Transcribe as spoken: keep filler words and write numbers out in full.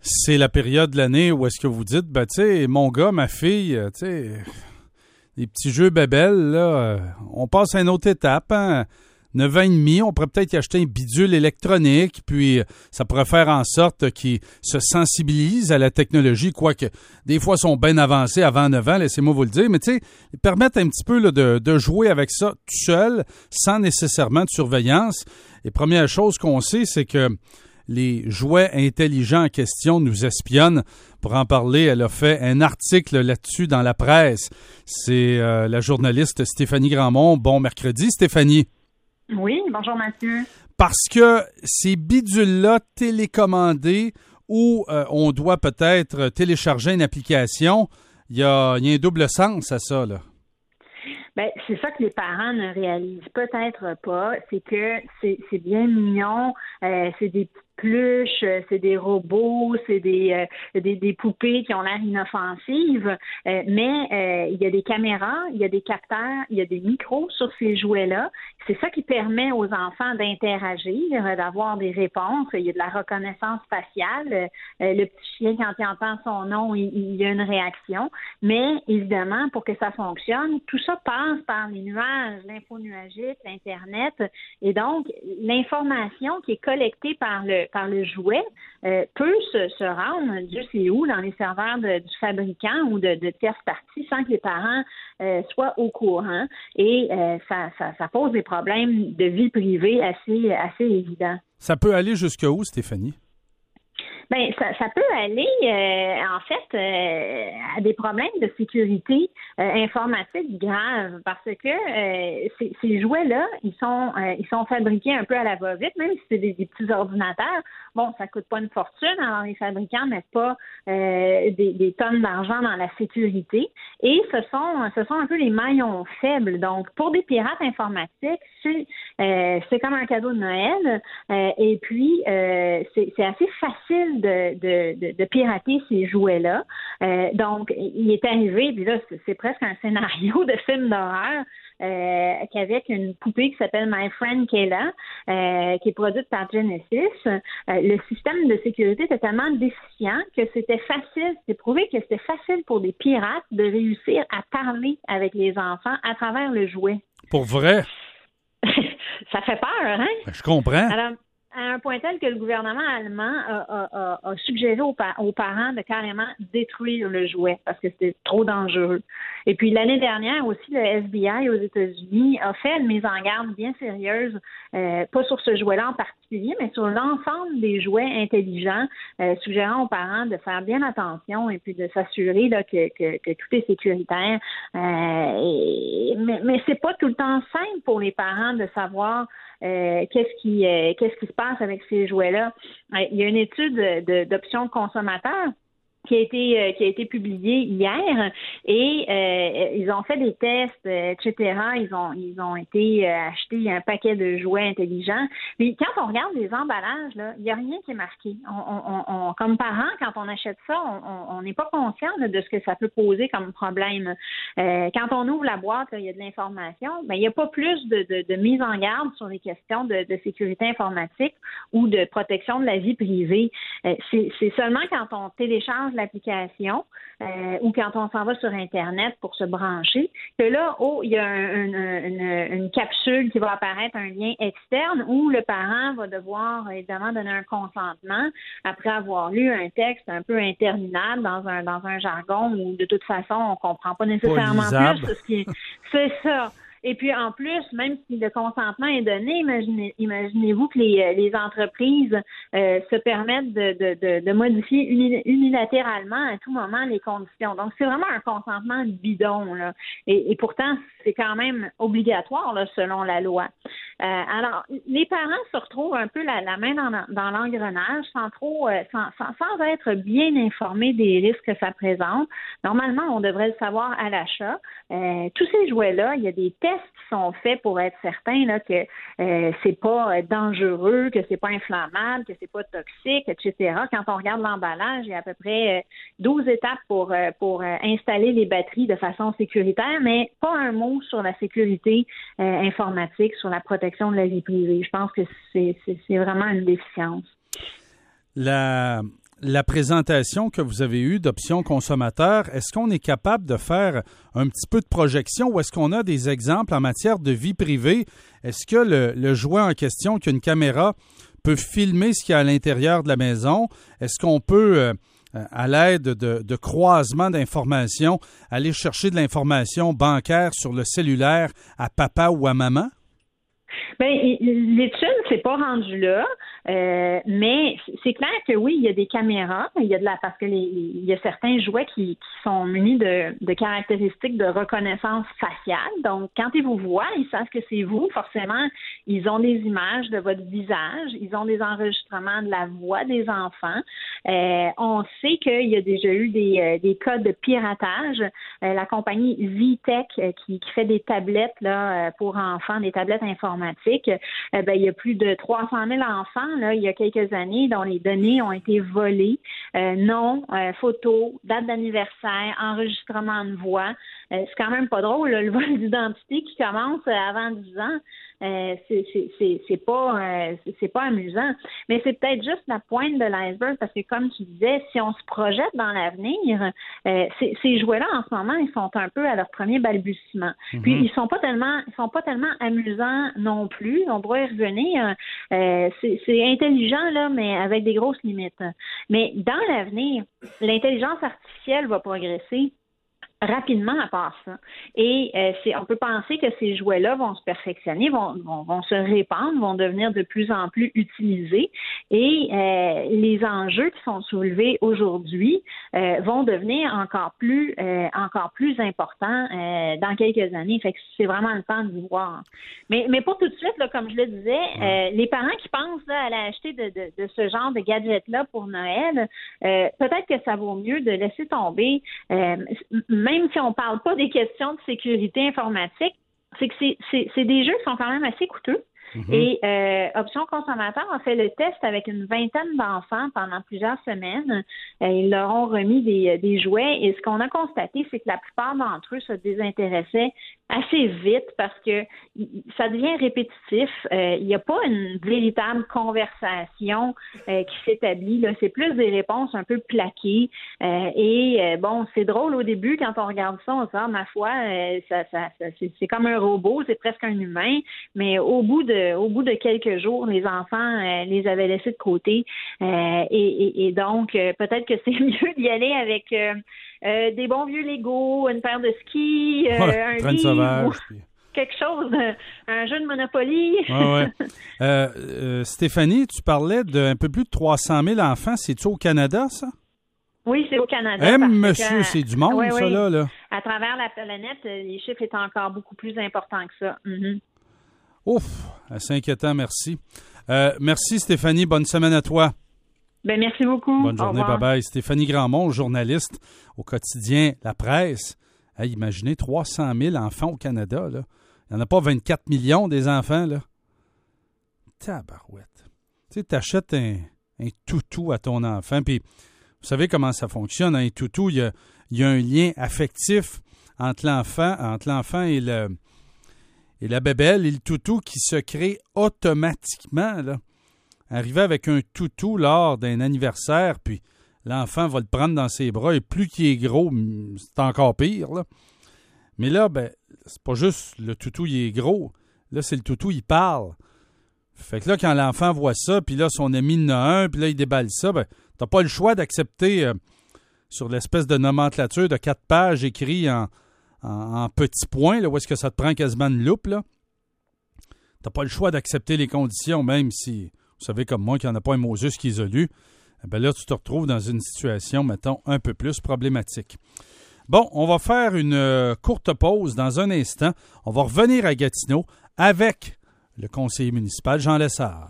c'est la période de l'année où est-ce que vous dites, ben, tu sais, mon gars, ma fille, tu sais, les petits jeux bébelles, là, on passe à une autre étape, hein? neuf ans et demi, on pourrait peut-être y acheter un bidule électronique, puis ça pourrait faire en sorte qu'ils se sensibilisent à la technologie, quoique des fois, ils sont bien avancés avant neuf ans, laissez-moi vous le dire, mais tu sais, ils permettent un petit peu là, de, de jouer avec ça tout seul, sans nécessairement de surveillance. Et première chose qu'on sait, c'est que les jouets intelligents en question nous espionnent. Pour en parler, elle a fait un article là-dessus dans la presse. C'est euh, la journaliste Stéphanie Grandmont. Bon mercredi, Stéphanie. Oui, bonjour Mathieu. Parce que ces bidules-là télécommandés où euh, on doit peut-être télécharger une application, il y a, y a un double sens à ça, là. Ben, c'est ça que les parents ne réalisent peut-être pas, c'est que c'est, c'est bien mignon, euh, c'est des petites pluches, c'est des robots, c'est des, euh, des, des poupées qui ont l'air inoffensives, euh, mais euh, il y a des caméras, il y a des capteurs, il y a des micros sur ces jouets-là. C'est ça qui permet aux enfants d'interagir, d'avoir des réponses. Il y a de la reconnaissance faciale. Euh, le petit chien, quand il entend son nom, il, il y a une réaction. Mais évidemment, pour que ça fonctionne, tout ça passe par les nuages, l'info nuagique, l'Internet. Et donc, l'information qui est collectée par le par le jouet euh, peut se, se rendre, Dieu sait où, dans les serveurs de, du fabricant ou de, de tierces parties sans que les parents euh, soient au courant. Et euh, ça, ça, ça pose des problèmes de vie privée assez, assez évidents. Ça peut aller jusqu'où, Stéphanie? Bien, ça, ça peut aller, euh, en fait, euh, à des problèmes de sécurité euh, informatique graves, parce que euh, ces, ces jouets-là, ils sont euh, ils sont fabriqués un peu à la va-vite, même si c'est des, des petits ordinateurs. Bon, ça coûte pas une fortune, alors les fabricants mettent pas euh, des, des tonnes d'argent dans la sécurité, et ce sont ce sont un peu les maillons faibles. Donc, pour des pirates informatiques, c'est euh, c'est comme un cadeau de Noël, euh, et puis euh, c'est, c'est assez facile De, de, de, de pirater ces jouets-là. Euh, donc, il est arrivé, puis là, c'est, c'est presque un scénario de film d'horreur, euh, qu'avec une poupée qui s'appelle My Friend Kayla, euh, qui est produite par Genesis, euh, le système de sécurité était tellement déficient que c'était facile, c'est prouvé que c'était facile pour des pirates de réussir à parler avec les enfants à travers le jouet. Pour vrai? Ça fait peur, hein? Ben, je comprends. Alors, à un point tel que le gouvernement allemand a, a, a, a suggéré aux, pa- aux parents de carrément détruire le jouet parce que c'était trop dangereux. Et puis l'année dernière aussi, le F B I aux États-Unis a fait une mise en garde bien sérieuse, euh, pas sur ce jouet-là en particulier, mais sur l'ensemble des jouets intelligents, euh, suggérant aux parents de faire bien attention et puis de s'assurer là, que, que, que tout est sécuritaire. Euh, et, mais, mais c'est pas tout le temps simple pour les parents de savoir Euh, qu'est-ce qui euh, qu'est-ce qui se passe avec ces jouets-là. Euh, il y a une étude de, d'options consommateurs qui a été euh, qui a été publiée hier et euh, ils ont fait des tests, euh, et cetera. Ils ont ils ont été euh, acheter un paquet de jouets intelligents. Mais quand on regarde les emballages, là, il n'y a rien qui est marqué. On, on, on, comme parents, quand on achète ça, on n'est pas conscient là, de ce que ça peut poser comme problème. Euh, quand on ouvre la boîte, là, il y a de l'information, mais il n'y a pas plus de, de, de mise en garde sur les questions de, de sécurité informatique ou de protection de la vie privée. Euh, c'est, c'est seulement quand on télécharge l'application euh, ou quand on s'en va sur Internet pour se brancher, que là, oh, il y a un, une, une, une capsule qui va apparaître, un lien externe où le parent va devoir évidemment donner un consentement après avoir lu un texte un peu interminable dans un dans un jargon où de toute façon on comprend pas nécessairement pas plus ce qui est. C'est ça. Et puis, en plus, même si le consentement est donné, imaginez, imaginez-vous que les, les entreprises euh, se permettent de, de, de, de modifier unilatéralement à tout moment les conditions. Donc, c'est vraiment un consentement bidon, là. Et, et pourtant, c'est quand même obligatoire, là, selon la loi. Euh, alors, les parents se retrouvent un peu la, la main dans, dans l'engrenage sans trop, euh, sans, sans, sans être bien informés des risques que ça présente. Normalement, on devrait le savoir à l'achat. Euh, tous ces jouets-là, il y a des tests qui sont faits pour être certains là, que euh, c'est pas dangereux, que c'est pas inflammable, que c'est pas toxique, et cetera. Quand on regarde l'emballage, il y a à peu près euh, douze étapes pour, euh, pour euh, installer les batteries de façon sécuritaire, mais pas un mot sur la sécurité euh, informatique, sur la protection de la vie privée. Je pense que c'est, c'est, c'est vraiment une déficience. La, la présentation que vous avez eue d'options consommateurs, est-ce qu'on est capable de faire un petit peu de projection ou est-ce qu'on a des exemples en matière de vie privée? Est-ce que le, le jouet en question, qui a une caméra, peut filmer ce qu'il y a à l'intérieur de la maison? Est-ce qu'on peut, euh, à l'aide de, de croisements d'informations, aller chercher de l'information bancaire sur le cellulaire à papa ou à maman? Bien, l'étude c'est pas rendu là, euh, mais c'est clair que oui, il y a des caméras, il y a de la parce que les, il y a certains jouets qui, qui sont munis de, de caractéristiques de reconnaissance faciale. Donc, quand ils vous voient, ils savent que c'est vous. Forcément, ils ont des images de votre visage, ils ont des enregistrements de la voix des enfants. Euh, on sait qu'il y a déjà eu des, euh, des cas de piratage. Euh, la compagnie Vitech euh, qui, qui fait des tablettes là pour enfants, des tablettes informatiques. Euh, ben, il y a plus de trois cent mille enfants là, il y a quelques années dont les données ont été volées. Euh, nom, euh, photo, date d'anniversaire, enregistrement de voix. Euh, c'est quand même pas drôle, là, le vol d'identité qui commence avant dix ans. Euh, c'est, c'est, c'est, c'est pas euh, c'est, c'est pas amusant. Mais c'est peut-être juste la pointe de l'iceberg parce que, comme tu disais, si on se projette dans l'avenir, euh, ces, ces jouets-là, en ce moment, ils sont un peu à leur premier balbutiement. Mm-hmm. Puis, ils sont pas tellement ils sont pas tellement amusants non plus. On pourrait y revenir. Euh, c'est, c'est intelligent, là, mais avec des grosses limites. Mais dans l'avenir, l'intelligence artificielle va progresser rapidement à part ça. Et euh, c'est, on peut penser que ces jouets-là vont se perfectionner, vont, vont, vont se répandre, vont devenir de plus en plus utilisés et euh, les enjeux qui sont soulevés aujourd'hui euh, vont devenir encore plus euh, encore plus importants euh, dans quelques années. Fait que c'est vraiment le temps de voir. Mais, mais pour tout de suite, là, comme je le disais, euh, les parents qui pensent là, à acheter de, de, de ce genre de gadget-là pour Noël, euh, peut-être que ça vaut mieux de laisser tomber euh, même si on ne parle pas des questions de sécurité informatique, c'est que c'est, c'est, c'est des jeux qui sont quand même assez coûteux. Mm-hmm. Et euh, Options Consommateurs a fait le test avec une vingtaine d'enfants pendant plusieurs semaines. Euh, ils leur ont remis des, des jouets et ce qu'on a constaté, c'est que la plupart d'entre eux se désintéressaient assez vite parce que ça devient répétitif. Euh, il n'y a pas une véritable conversation euh, qui s'établit. Là. C'est plus des réponses un peu plaquées. Euh, et euh, bon, c'est drôle au début quand on regarde ça, on se dit, ah, ma foi, euh, ça, ça, ça, c'est, c'est comme un robot, c'est presque un humain. Mais au bout de au bout de quelques jours, les enfants euh, les avaient laissés de côté. Euh, et, et, et donc, euh, peut-être que c'est mieux d'y aller avec euh, euh, des bons vieux Lego, une paire de skis, euh, ouais, un livre, sauvage, puis... quelque chose, un jeu de Monopoly. Ouais, ouais. euh, euh, Stéphanie, tu parlais d'un peu plus de trois cent mille enfants. C'est-tu au Canada, ça? Oui, c'est au Canada. Eh, monsieur, que, c'est du monde, oui, ça, oui. là, là. À travers la planète, les chiffres étaient encore beaucoup plus importants que ça. Mm-hmm. Ouf, assez inquiétant, merci. Euh, merci Stéphanie, bonne semaine à toi. Ben merci beaucoup. Bonne journée, bye-bye. Stéphanie Grandmont, journaliste au quotidien La Presse. Hey, imaginez trois cent mille enfants au Canada, là. Il n'y en a pas vingt-quatre millions des enfants, là. Tabarouette. Tu sais, t'achètes un, un toutou à ton enfant, puis vous savez comment ça fonctionne, un toutou, il y a, il y a un lien affectif entre l'enfant, entre l'enfant et le... Et la bébelle et le toutou qui se crée automatiquement, là. Arriver avec un toutou lors d'un anniversaire, puis l'enfant va le prendre dans ses bras, et plus qu'il est gros, c'est encore pire, là. Mais là, ben, c'est pas juste le toutou, il est gros. Là, c'est le toutou, il parle. Fait que là, quand l'enfant voit ça, puis là, son ami en a un, puis là, il déballe ça, ben, t'as pas le choix d'accepter euh, sur l'espèce de nomenclature de quatre pages écrit en... En, en petits points, là, où est-ce que ça te prend quasiment une loupe, là. T'as pas le choix d'accepter les conditions, même si, vous savez comme moi, qu'il n'y en a pas un Moses qui les a lus. Eh bien là, tu te retrouves dans une situation, mettons, un peu plus problématique. Bon, on va faire une euh, courte pause dans un instant. On va revenir à Gatineau avec le conseiller municipal Jean Lessard.